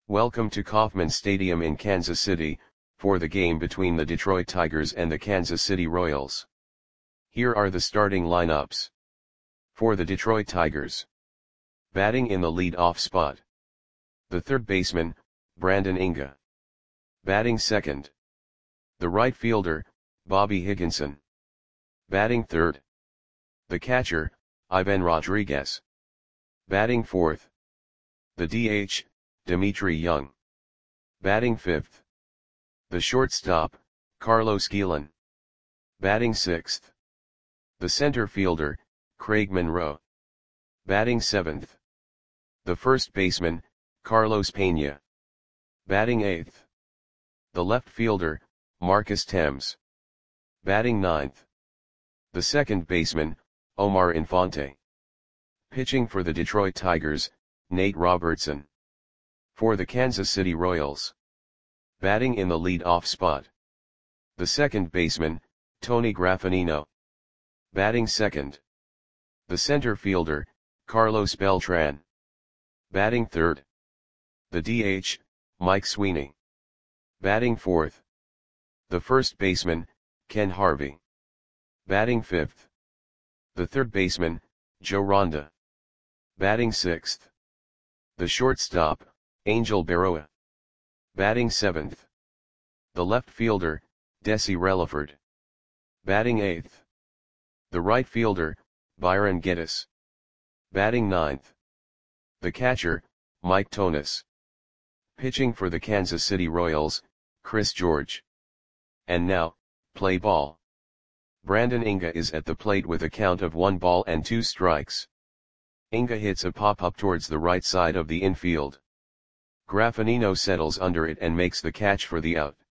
Welcome to Kauffman Stadium in Kansas City, for the game between the Detroit Tigers and the Kansas City Royals. Here are the starting lineups. For the Detroit Tigers. Batting in the lead-off spot. The third baseman, Brandon Inge. Batting second. The right fielder, Bobby Higginson. Batting third. The catcher, Ivan Rodriguez. Batting fourth. The DH, Dmitry Young. Batting fifth. The shortstop, Carlos Guillen. Batting sixth. The center fielder, Craig Monroe. Batting seventh. The first baseman, Carlos Pena. Batting eighth. The left fielder, Marcus Thames. Batting ninth. The second baseman, Omar Infante. Pitching for the Detroit Tigers, Nate Robertson. For the Kansas City Royals. Batting in the lead-off spot. The second baseman, Tony Graffanino. Batting second. The center fielder, Carlos Beltran. Batting third. The DH, Mike Sweeney. Batting fourth. The first baseman, Ken Harvey. Batting fifth. The third baseman, Joe Ronda. Batting sixth. The shortstop, Angel Berroa. Batting seventh. The left fielder, Desi Relaford. Batting eighth. The right fielder, Byron Geddes. Batting ninth. The catcher, Mike Tonis. Pitching for the Kansas City Royals, Chris George. And now, play ball. Brandon Inge is at the plate with a count of 1 ball and 2 strikes. Inge hits a pop-up towards the right side of the infield. Graffanino settles under it and makes the catch for the out.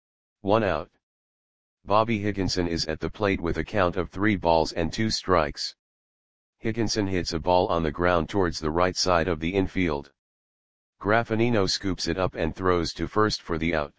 1 out. Bobby Higginson is at the plate with a count of 3 balls and 2 strikes. Higginson hits a ball on the ground towards the right side of the infield. Graffanino scoops it up and throws to first for the out.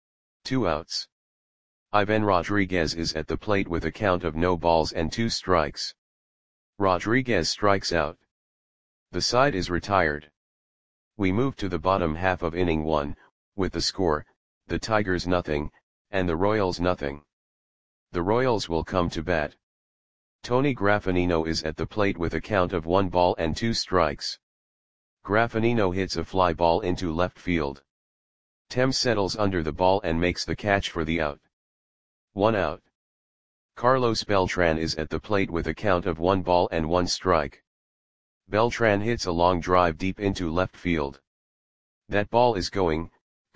2 outs. Ivan Rodriguez is at the plate with a count of no balls and 2 strikes. Rodriguez strikes out. The side is retired. We move to the bottom half of inning 1, with the score, the Tigers nothing, and the Royals nothing. The Royals will come to bat. Tony Graffanino is at the plate with a count of 1 ball and 2 strikes. Graffanino hits a fly ball into left field. Thames settles under the ball and makes the catch for the out. 1 out. Carlos Beltran is at the plate with a count of 1 ball and 1 strike. Beltran hits a long drive deep into left field. That ball is gone.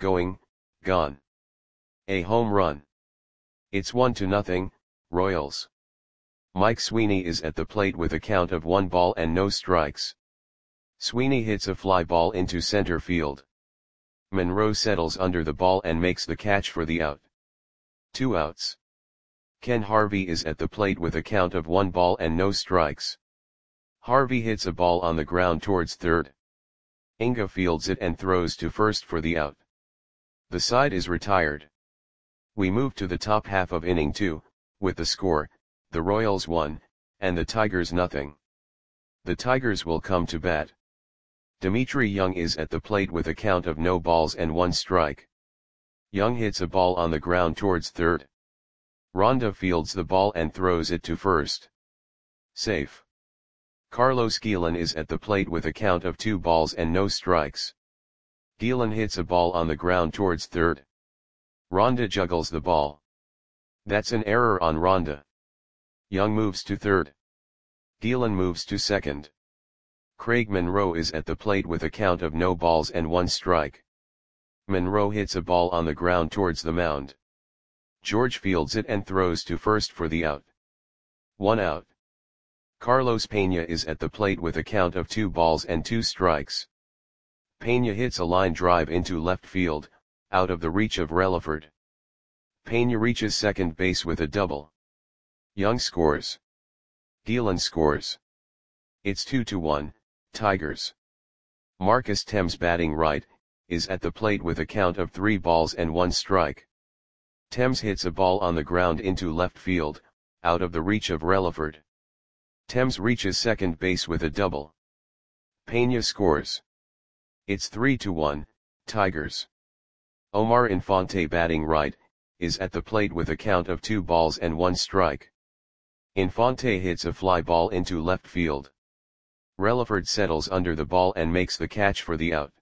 A home run. It's 1-0, Royals. Mike Sweeney is at the plate with a count of 1 ball and no strikes. Sweeney hits a fly ball into center field. Monroe settles under the ball and makes the catch for the out. 2 outs. Ken Harvey is at the plate with a count of 1 ball and no strikes. Harvey hits a ball on the ground towards third. Inge fields it and throws to first for the out. The side is retired. We move to the top half of inning 2, with the score, the Royals 1, and the Tigers nothing. The Tigers will come to bat. Dmitry Young is at the plate with a count of no balls and 1 strike. Young hits a ball on the ground towards third. Ronda fields the ball and throws it to first. Safe. Carlos Guillen is at the plate with a count of 2 balls and no strikes. Guillen hits a ball on the ground towards third. Ronda juggles the ball. That's an error on Ronda. Young moves to third. Guillen moves to second. Craig Monroe is at the plate with a count of no balls and 1 strike. Monroe hits a ball on the ground towards the mound. George fields it and throws to first for the out. 1 out. Carlos Pena is at the plate with a count of 2 balls and 2 strikes. Pena hits a line drive into left field, out of the reach of Relaford. Pena reaches second base with a double. Young scores. Guillen scores. It's 2-1, Tigers. Marcus Thames, batting right, is at the plate with a count of 3 balls and 1 strike. Thames hits a ball on the ground into left field, out of the reach of Relaford. Thames reaches second base with a double. Pena scores. It's 3-1, Tigers. Omar Infante batting right, is at the plate with a count of 2 balls and 1 strike. Infante hits a fly ball into left field. Relaford settles under the ball and makes the catch for the out.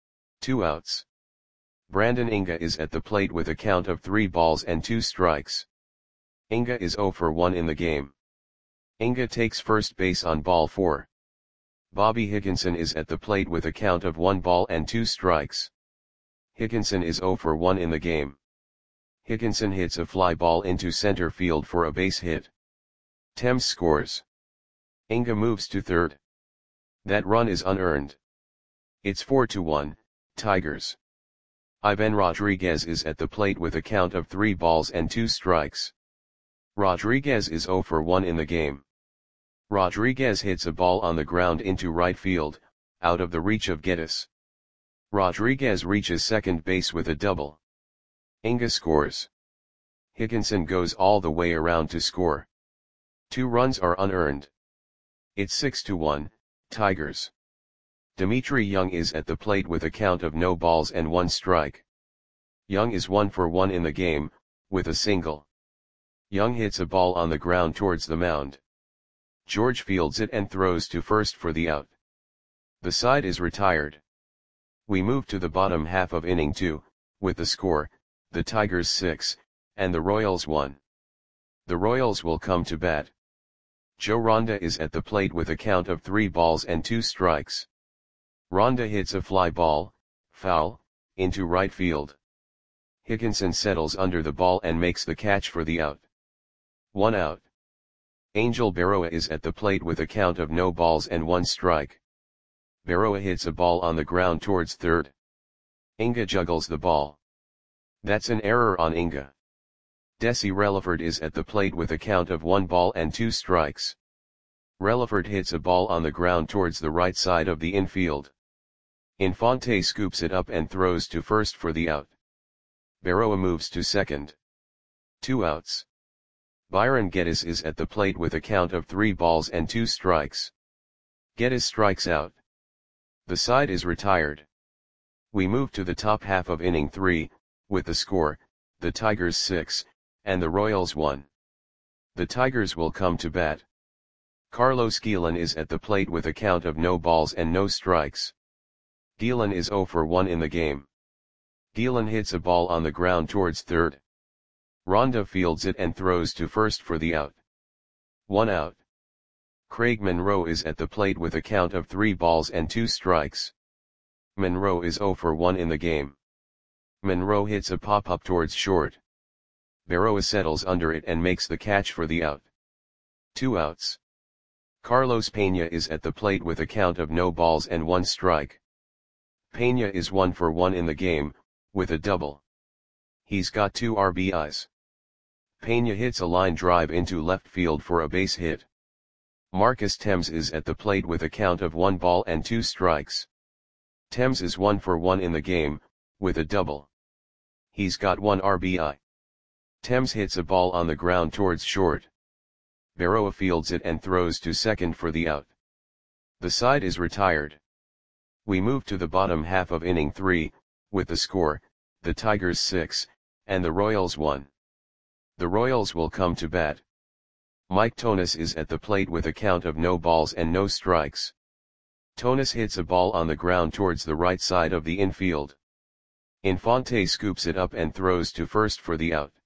2 outs. Brandon Inga is at the plate with a count of 3 balls and 2 strikes. Inga is 0 for 1 in the game. Inga takes first base on ball 4. Bobby Higginson is at the plate with a count of 1 ball and 2 strikes. Higginson is 0 for 1 in the game. Higginson hits a fly ball into center field for a base hit. Thames scores. Inga moves to third. That run is unearned. It's 4-1, Tigers. Ivan Rodriguez is at the plate with a count of 3 balls and 2 strikes. Rodriguez is 0 for 1 in the game. Rodriguez hits a ball on the ground into right field, out of the reach of Geddes. Rodriguez reaches second base with a double. Inga scores. Higginson goes all the way around to score. 2 runs are unearned. It's 6-1, Tigers. Dimitri Young is at the plate with a count of no balls and 1 strike. Young is 1 for 1 in the game, with a single. Young hits a ball on the ground towards the mound. George fields it and throws to first for the out. The side is retired. We move to the bottom half of inning 2, with the score, the Tigers 6, and the Royals 1. The Royals will come to bat. Joe Ronda is at the plate with a count of 3 balls and 2 strikes. Ronda hits a fly ball, foul, into right field. Higginson settles under the ball and makes the catch for the out. 1 out. Angel Berroa is at the plate with a count of no balls and 1 strike. Berroa hits a ball on the ground towards third. Inga juggles the ball. That's an error on Inga. Desi Relaford is at the plate with a count of 1 ball and 2 strikes. Relaford hits a ball on the ground towards the right side of the infield. Infante scoops it up and throws to first for the out. Berroa moves to second. 2 outs. Byron Geddes is at the plate with a count of 3 balls and 2 strikes. Geddes strikes out. The side is retired. We move to the top half of inning 3, with the score, the Tigers 6, and the Royals 1. The Tigers will come to bat. Carlos Guillen is at the plate with a count of no balls and no strikes. Guillen is 0 for 1 in the game. Guillen hits a ball on the ground towards third. Ronda fields it and throws to first for the out. 1 out. Craig Monroe is at the plate with a count of 3 balls and 2 strikes. Monroe is 0 for 1 in the game. Monroe hits a pop-up towards short. Berroa settles under it and makes the catch for the out. 2 outs. Carlos Peña is at the plate with a count of no balls and 1 strike. Peña is 1 for 1 in the game, with a double. He's got 2 RBIs. Peña hits a line drive into left field for a base hit. Marcus Thames is at the plate with a count of 1 ball and 2 strikes. Thames is 1 for 1 in the game, with a double. He's got 1 RBI. Thames hits a ball on the ground towards short. Berroa fields it and throws to second for the out. The side is retired. We move to the bottom half of inning 3, with the score, the Tigers 6, and the Royals 1. The Royals will come to bat. Mike Tonis is at the plate with a count of no balls and no strikes. Tonis hits a ball on the ground towards the right side of the infield. Infante scoops it up and throws to first for the out.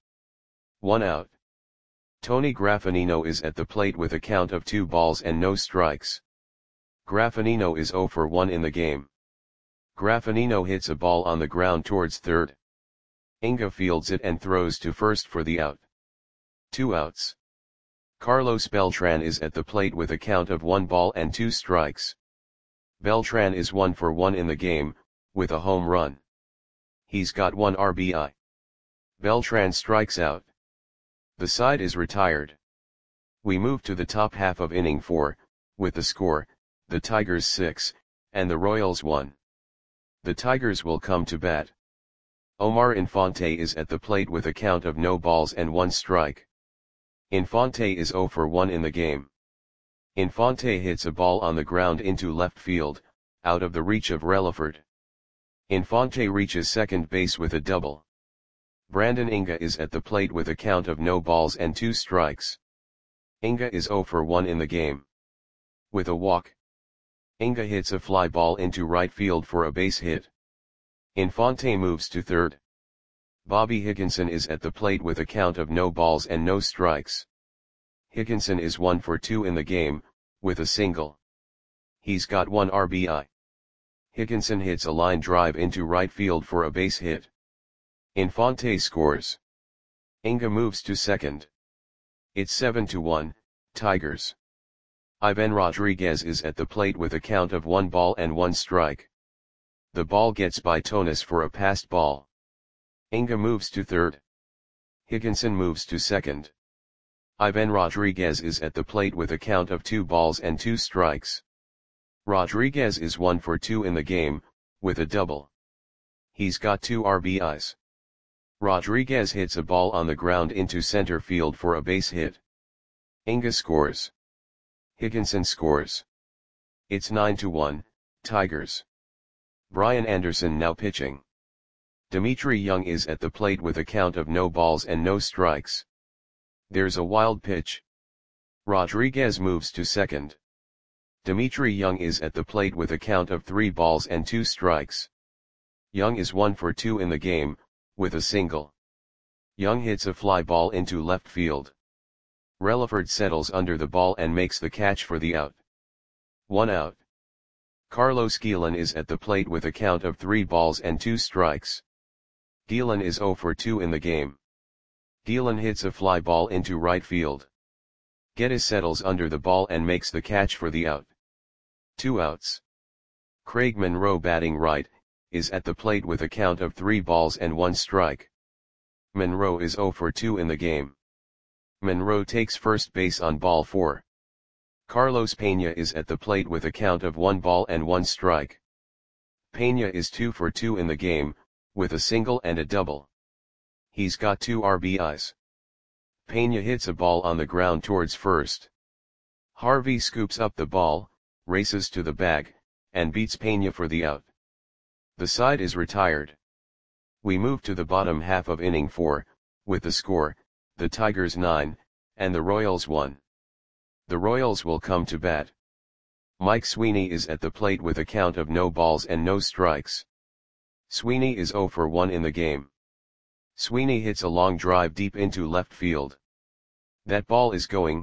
1 out. Tony Graffinino is at the plate with a count of 2 balls and no strikes. Graffinino is 0 for 1 in the game. Graffinino hits a ball on the ground towards third. Inga fields it and throws to first for the out. 2 outs. Carlos Beltran is at the plate with a count of 1 ball and 2 strikes. Beltran is 1 for 1 in the game, with a home run. He's got 1 RBI. Beltran strikes out. The side is retired. We move to the top half of inning 4, with the score, the Tigers 6, and the Royals 1. The Tigers will come to bat. Omar Infante is at the plate with a count of no balls and 1 strike. Infante is 0 for 1 in the game. Infante hits a ball on the ground into left field, out of the reach of Relaford. Infante reaches second base with a double. Brandon Inga is at the plate with a count of no balls and 2 strikes. Inga is 0 for 1 in the game. With a walk, Inga hits a fly ball into right field for a base hit. Infante moves to third. Bobby Higginson is at the plate with a count of no balls and no strikes. Higginson is 1 for 2 in the game, with a single. He's got 1 RBI. Higginson hits a line drive into right field for a base hit. Infante scores. Inga moves to second. It's 7-1, Tigers. Ivan Rodriguez is at the plate with a count of 1 ball and 1 strike. The ball gets by Tonis for a passed ball. Inga moves to third. Higginson moves to second. Ivan Rodriguez is at the plate with a count of 2 balls and 2 strikes. Rodriguez is 1 for 2 in the game, with a double. He's got 2 RBIs. Rodriguez hits a ball on the ground into center field for a base hit. Inga scores. Higginson scores. It's 9-1, Tigers. Brian Anderson now pitching. Dimitri Young is at the plate with a count of no balls and no strikes. There's a wild pitch. Rodriguez moves to second. Dimitri Young is at the plate with a count of 3 balls and 2 strikes. Young is 1 for 2 in the game, with a single. Young hits a fly ball into left field. Relaford settles under the ball and makes the catch for the out. 1 out. Carlos Guillen is at the plate with a count of 3 balls and 2 strikes. Guillen is 0 for 2 in the game. Guillen hits a fly ball into right field. Geddes settles under the ball and makes the catch for the out. 2 outs. Craig Monroe batting right, is at the plate with a count of 3 balls and 1 strike. Monroe is 0 for 2 in the game. Monroe takes first base on ball 4. Carlos Pena is at the plate with a count of 1 ball and 1 strike. Pena is 2 for 2 in the game, with a single and a double. He's got 2 RBIs. Pena hits a ball on the ground towards first. Harvey scoops up the ball, races to the bag, and beats Pena for the out. The side is retired. We move to the bottom half of inning 4, with the score, the Tigers 9, and the Royals 1. The Royals will come to bat. Mike Sweeney is at the plate with a count of no balls and no strikes. Sweeney is 0 for 1 in the game. Sweeney hits a long drive deep into left field. That ball is gone.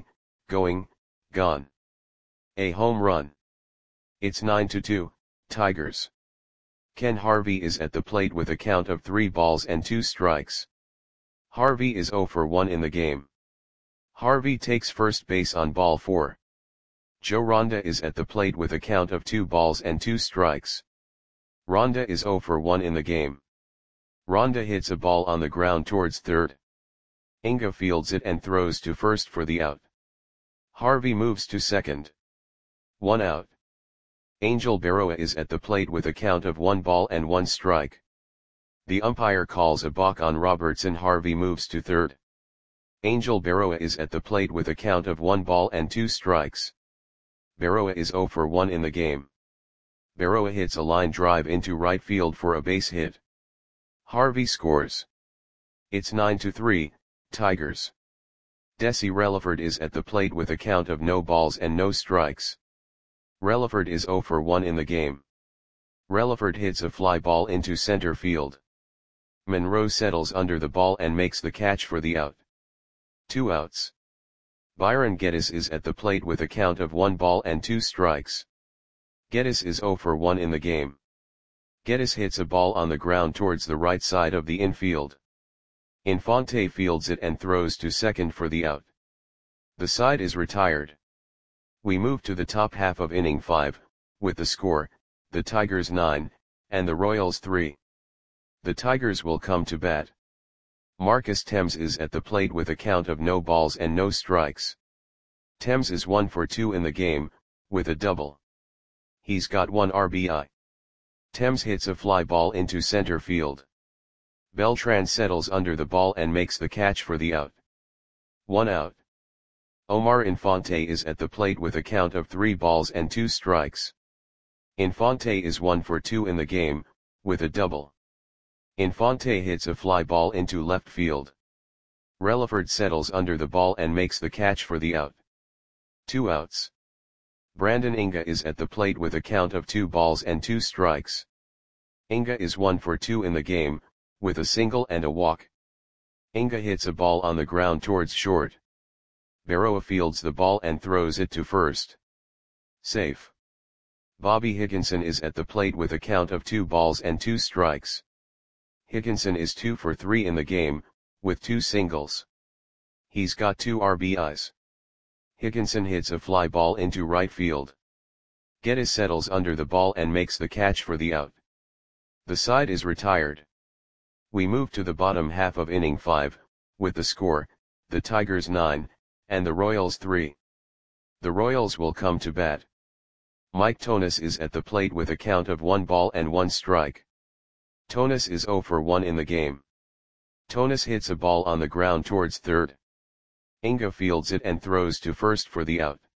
A home run. It's 9-2, Tigers. Ken Harvey is at the plate with a count of 3 balls and 2 strikes. Harvey is 0 for 1 in the game. Harvey takes first base on ball 4. Joe Ronda is at the plate with a count of 2 balls and 2 strikes. Ronda is 0 for 1 in the game. Ronda hits a ball on the ground towards third. Inga fields it and throws to first for the out. Harvey moves to second. 1 out. Angel Berroa is at the plate with a count of 1 ball and 1 strike. The umpire calls a balk on Robertson. Harvey moves to third. Angel Berroa is at the plate with a count of 1 ball and 2 strikes. Berroa is 0 for 1 in the game. Berroa hits a line drive into right field for a base hit. Harvey scores. It's 9-3, Tigers. Desi Relaford is at the plate with a count of no balls and no strikes. Relaford is 0 for 1 in the game. Relaford hits a fly ball into center field. Monroe settles under the ball and makes the catch for the out. 2 outs. Byron Geddes is at the plate with a count of 1 ball and 2 strikes. Geddes is 0 for 1 in the game. Geddes hits a ball on the ground towards the right side of the infield. Infante fields it and throws to second for the out. The side is retired. We move to the top half of inning 5, with the score, the Tigers 9, and the Royals 3. The Tigers will come to bat. Marcus Thames is at the plate with a count of no balls and no strikes. Thames is 1 for 2 in the game, with a double. He's got 1 RBI. Thames hits a fly ball into center field. Beltran settles under the ball and makes the catch for the out. 1 out. Omar Infante is at the plate with a count of 3 balls and 2 strikes. Infante is 1 for 2 in the game, with a double. Infante hits a fly ball into left field. Relaford settles under the ball and makes the catch for the out. 2 outs. Brandon Inga is at the plate with a count of 2 balls and 2 strikes. Inga is 1 for 2 in the game, with a single and a walk. Inga hits a ball on the ground towards short. Berroa fields the ball and throws it to first. Safe. Bobby Higginson is at the plate with a count of 2 balls and 2 strikes. Higginson is 2 for 3 in the game, with 2 singles. He's got 2 RBIs. Higginson hits a fly ball into right field. Geddes settles under the ball and makes the catch for the out. The side is retired. We move to the bottom half of inning 5, with the score, the Tigers 9, and the Royals 3. The Royals will come to bat. Mike Tonis is at the plate with a count of 1 ball and 1 strike. Tonis is 0 for 1 in the game. Tonis hits a ball on the ground towards third. Inga fields it and throws to first for the out.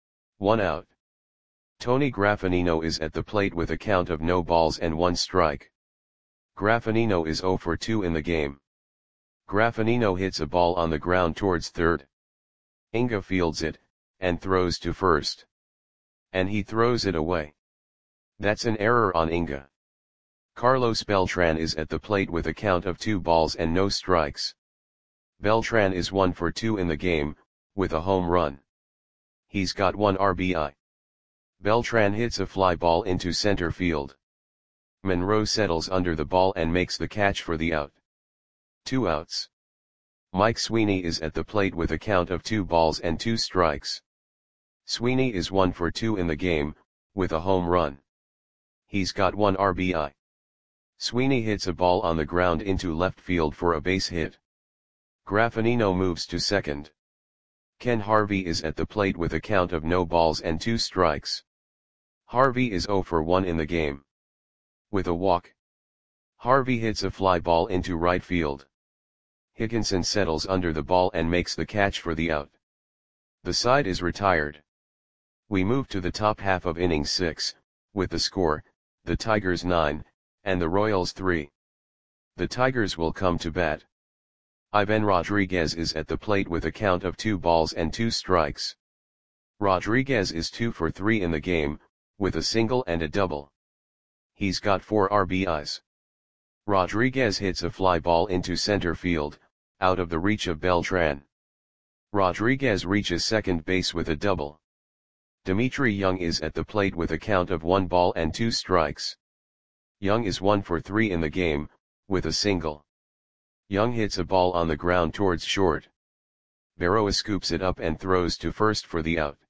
1 out. Tony Graffinino is at the plate with a count of no balls and 1 strike. Graffinino is 0 for 2 in the game. Graffinino hits a ball on the ground towards third. Inga fields it, and throws to first. And he throws it away. That's an error on Inga. Carlos Beltran is at the plate with a count of 2 balls and no strikes. Beltran is 1 for 2 in the game, with a home run. He's got 1 RBI. Beltran hits a fly ball into center field. Monroe settles under the ball and makes the catch for the out. 2 outs. Mike Sweeney is at the plate with a count of 2 balls and 2 strikes. Sweeney is 1 for 2 in the game, with a home run. He's got 1 RBI. Sweeney hits a ball on the ground into left field for a base hit. Graffinino moves to second. Ken Harvey is at the plate with a count of no balls and 2 strikes. Harvey is 0 for 1 in the game. With a walk. Harvey hits a fly ball into right field. Higginson settles under the ball and makes the catch for the out. The side is retired. We move to the top half of inning 6, with the score, the Tigers 9, and the Royals 3. The Tigers will come to bat. Ivan Rodriguez is at the plate with a count of 2 balls and 2 strikes. Rodriguez is 2 for 3 in the game, with a single and a double. He's got 4 RBIs. Rodriguez hits a fly ball into center field, out of the reach of Beltran. Rodriguez reaches second base with a double. Dimitri Young is at the plate with a count of 1 ball and 2 strikes. Young is 1 for 3 in the game, with a single. Young hits a ball on the ground towards short. Berroa scoops it up and throws to first for the out.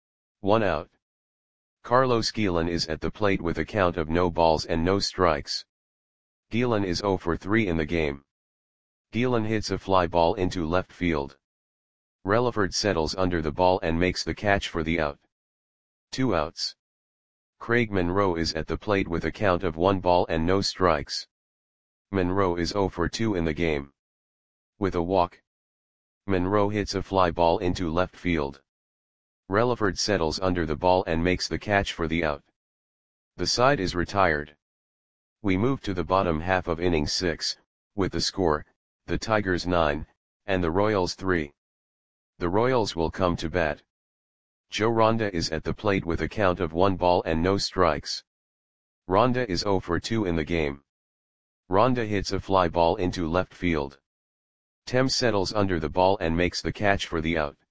1 out. Carlos Guillen is at the plate with a count of no balls and no strikes. Guillen is 0 for 3 in the game. Guillen hits a fly ball into left field. Relaford settles under the ball and makes the catch for the out. 2 outs. Craig Monroe is at the plate with a count of 1 ball and no strikes. Monroe is 0 for 2 in the game. With a walk. Monroe hits a fly ball into left field. Relaford settles under the ball and makes the catch for the out. The side is retired. We move to the bottom half of inning 6, with the score, the Tigers 9, and the Royals 3. The Royals will come to bat. Joe Ronda is at the plate with a count of 1 ball and no strikes. Ronda is 0 for 2 in the game. Ronda hits a fly ball into left field. Thames settles under the ball and makes the catch for the out.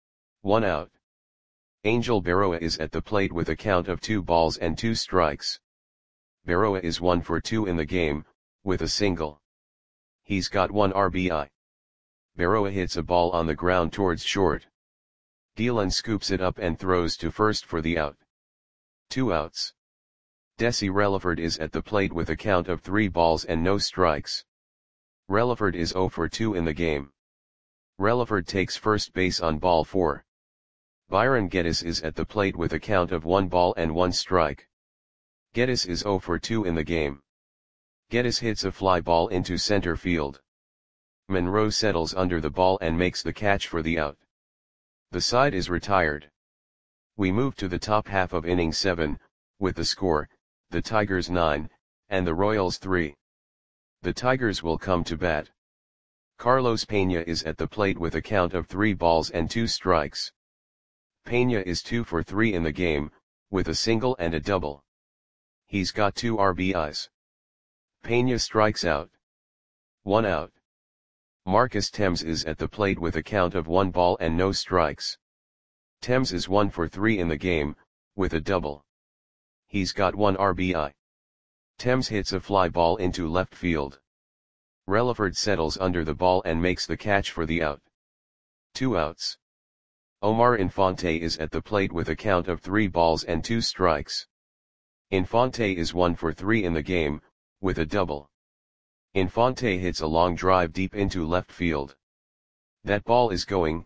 1 out. Angel Berroa is at the plate with a count of 2 balls and 2 strikes. Berroa is 1 for 2 in the game, with a single. He's got 1 RBI. Berroa hits a ball on the ground towards short. Guillen scoops it up and throws to first for the out. 2 outs. Desi Relaford is at the plate with a count of 3 balls and no strikes. Relaford is 0 for 2 in the game. Relaford takes first base on ball 4. Byron Geddes is at the plate with a count of 1 ball and 1 strike. Geddes is 0 for 2 in the game. Geddes hits a fly ball into center field. Monroe settles under the ball and makes the catch for the out. The side is retired. We move to the top half of inning 7, with the score, the Tigers 9, and the Royals 3. The Tigers will come to bat. Carlos Peña is at the plate with a count of 3 balls and 2 strikes. Peña is 2 for 3 in the game, with a single and a double. He's got 2 RBIs. Peña strikes out. 1 out. Marcus Thames is at the plate with a count of 1 ball and no strikes. Thames is 1 for 3 in the game, with a double. He's got 1 RBI. Thames hits a fly ball into left field. Relaford settles under the ball and makes the catch for the out. 2 outs. Omar Infante is at the plate with a count of 3 balls and 2 strikes. Infante is 1 for 3 in the game, with a double. Infante hits a long drive deep into left field. That ball is gone.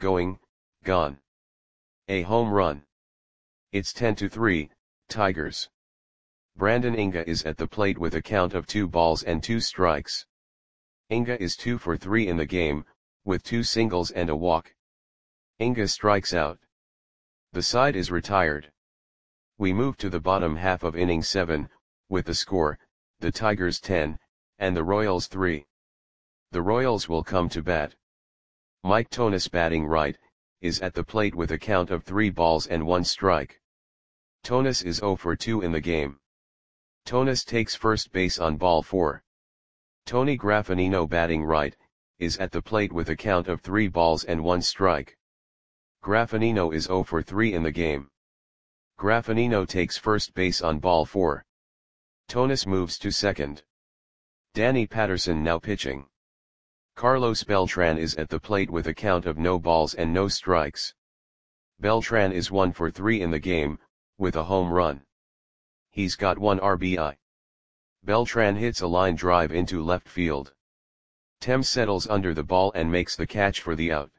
A home run. It's 10-3, Tigers. Brandon Inga is at the plate with a count of 2 balls and 2 strikes. Inga is 2 for 3 in the game, with 2 singles and a walk. Inga strikes out. The side is retired. We move to the bottom half of inning 7, with the score, the Tigers 10, and the Royals 3. The Royals will come to bat. Mike Tonis, batting right, is at the plate with a count of 3 balls and 1 strike. Tonis is 0 for 2 in the game. Tonis takes first base on ball 4. Tony Graffinino, batting right, is at the plate with a count of 3 balls and 1 strike. Graffinino is 0 for 3 in the game. Graffinino takes first base on ball 4. Tonis moves to second. Danny Patterson now pitching. Carlos Beltran is at the plate with a count of no balls and no strikes. Beltran is 1 for 3 in the game, with a home run. He's got 1 RBI. Beltran hits a line drive into left field. Thames settles under the ball and makes the catch for the out.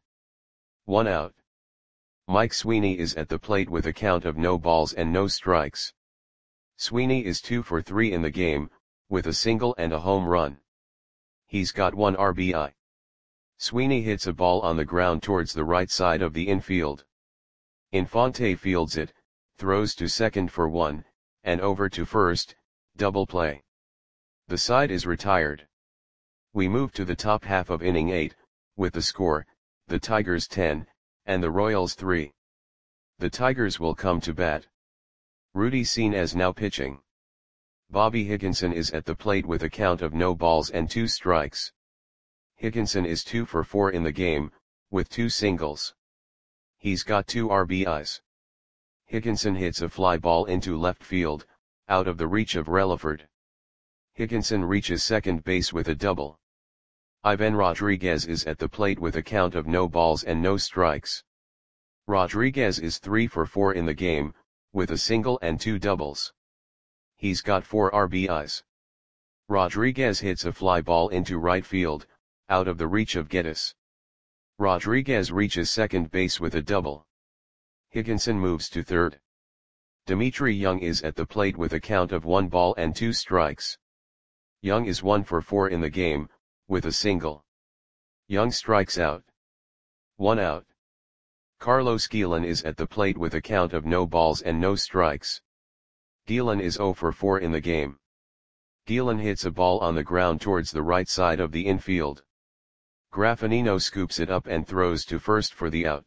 1 out. Mike Sweeney is at the plate with a count of no balls and no strikes. Sweeney is 2 for 3 in the game, with a single and a home run. He's got 1 RBI. Sweeney hits a ball on the ground towards the right side of the infield. Infante fields it, throws to second for 1, and over to first, double play. The side is retired. We move to the top half of inning 8, with the score, the Tigers 10, and the Royals 3. The Tigers will come to bat. Rudy Senes now pitching. Bobby Higginson is at the plate with a count of no balls and 2 strikes. Higginson is 2 for 4 in the game, with 2 singles. He's got 2 RBIs. Higginson hits a fly ball into left field, out of the reach of Relaford. Higginson reaches second base with a double. Ivan Rodriguez is at the plate with a count of no balls and no strikes. Rodriguez is 3 for 4 in the game, with a single and 2 doubles. He's got 4 RBIs. Rodriguez hits a fly ball into right field, out of the reach of Geddes. Rodriguez reaches second base with a double. Higginson moves to third. Dimitri Young is at the plate with a count of 1 ball and 2 strikes. Young is 1 for 4 in the game, with a single. Young strikes out. 1 out. Carlos Guillen is at the plate with a count of no balls and no strikes. Guillen is 0 for 4 in the game. Guillen hits a ball on the ground towards the right side of the infield. Graffinino scoops it up and throws to first for the out.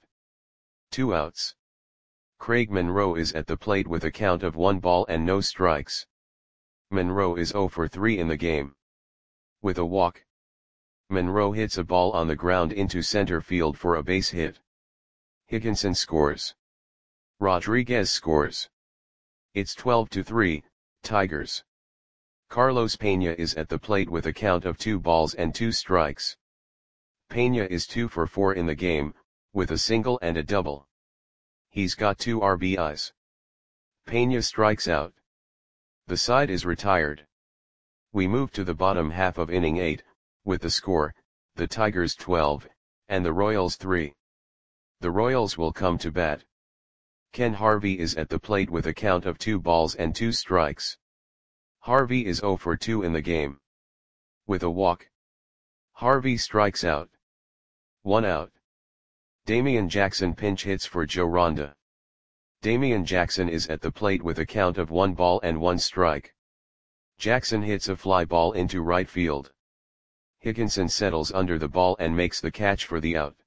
2 outs. Craig Monroe is at the plate with a count of 1 ball and no strikes. Monroe is 0 for 3 in the game. With a walk. Monroe hits a ball on the ground into center field for a base hit. Higginson scores. Rodriguez scores. It's 12-3, Tigers. Carlos Peña is at the plate with a count of 2 balls and 2 strikes. Peña is 2 for 4 in the game, with a single and a double. He's got 2 RBIs. Peña strikes out. The side is retired. We move to the bottom half of inning 8, with the score, the Tigers 12, and the Royals 3. The Royals will come to bat. Ken Harvey is at the plate with a count of 2 balls and 2 strikes. Harvey is 0 for 2 in the game. With a walk. Harvey strikes out. 1 out. Damian Jackson pinch hits for Joe Ronda. Damian Jackson is at the plate with a count of 1 ball and 1 strike. Jackson hits a fly ball into right field. Higginson settles under the ball and makes the catch for the out.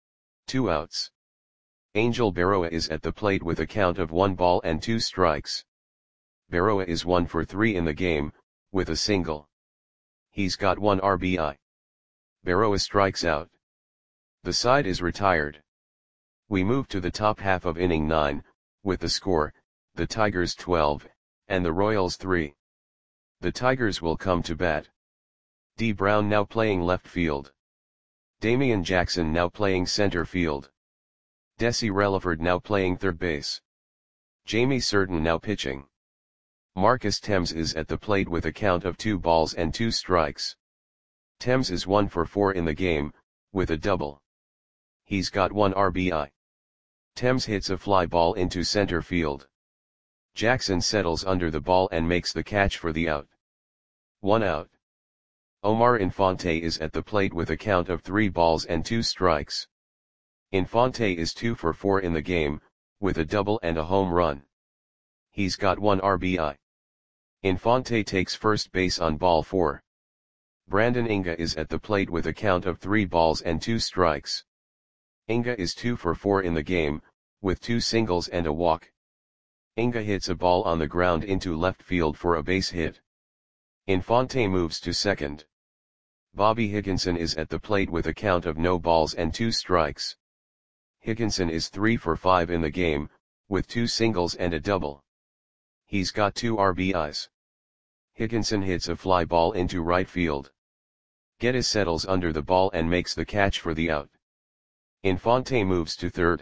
2 outs. Angel Berroa is at the plate with a count of 1 ball and 2 strikes. Berroa is 1 for 3 in the game, with a single. He's got 1 RBI. Berroa strikes out. The side is retired. We move to the top half of inning 9, with the score, the Tigers 12, and the Royals 3. The Tigers will come to bat. D. Brown now playing left field. Damian Jackson now playing center field. Desi Relaford now playing third base. Jamie Certain now pitching. Marcus Thames is at the plate with a count of 2 balls and 2 strikes. Thames is 1 for 4 in the game, with a double. He's got 1 RBI. Thames hits a fly ball into center field. Jackson settles under the ball and makes the catch for the out. 1 out. Omar Infante is at the plate with a count of 3 balls and 2 strikes. Infante is 2 for 4 in the game, with a double and a home run. He's got 1 RBI. Infante takes first base on ball 4. Brandon Inga is at the plate with a count of 3 balls and 2 strikes. Inga is 2 for 4 in the game, with 2 singles and a walk. Inga hits a ball on the ground into left field for a base hit. Infante moves to second. Bobby Higginson is at the plate with a count of no balls and 2 strikes. Higginson is 3 for 5 in the game, with 2 singles and a double. He's got 2 RBIs. Higginson hits a fly ball into right field. Geddes settles under the ball and makes the catch for the out. Infante moves to third.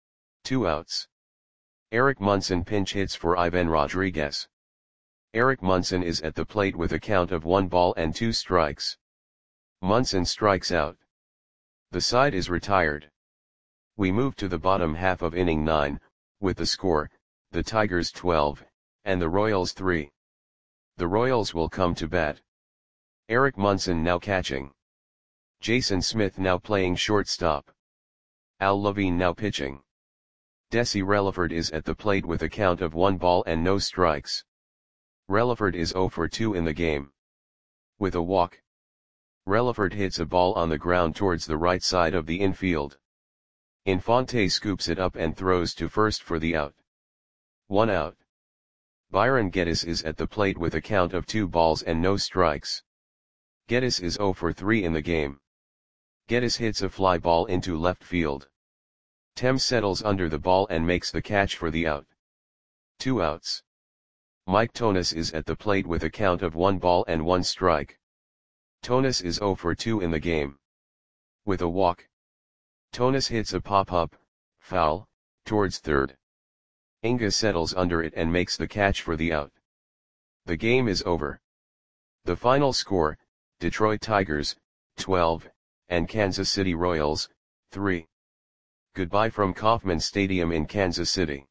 2 outs. Eric Munson pinch hits for Ivan Rodriguez. Eric Munson is at the plate with a count of 1 ball and 2 strikes. Munson strikes out. The side is retired. We move to the bottom half of inning 9, with the score, the Tigers 12, and the Royals 3. The Royals will come to bat. Eric Munson now catching. Jason Smith now playing shortstop. Al Levine now pitching. Desi Relaford is at the plate with a count of 1 ball and no strikes. Relaford is 0 for 2 in the game. With a walk. Relaford hits a ball on the ground towards the right side of the infield. Infante scoops it up and throws to first for the out. 1 out. Byron Geddes is at the plate with a count of 2 balls and no strikes. Geddes is 0 for 3 in the game. Geddes hits a fly ball into left field. Thames settles under the ball and makes the catch for the out. 2 outs. Mike Tonis is at the plate with a count of 1 ball and 1 strike. Tonis is 0 for 2 in the game. With a walk. Tonis hits a pop-up, foul, towards third. Inga settles under it and makes the catch for the out. The game is over. The final score, Detroit Tigers, 12, and Kansas City Royals, 3. Goodbye from Kauffman Stadium in Kansas City.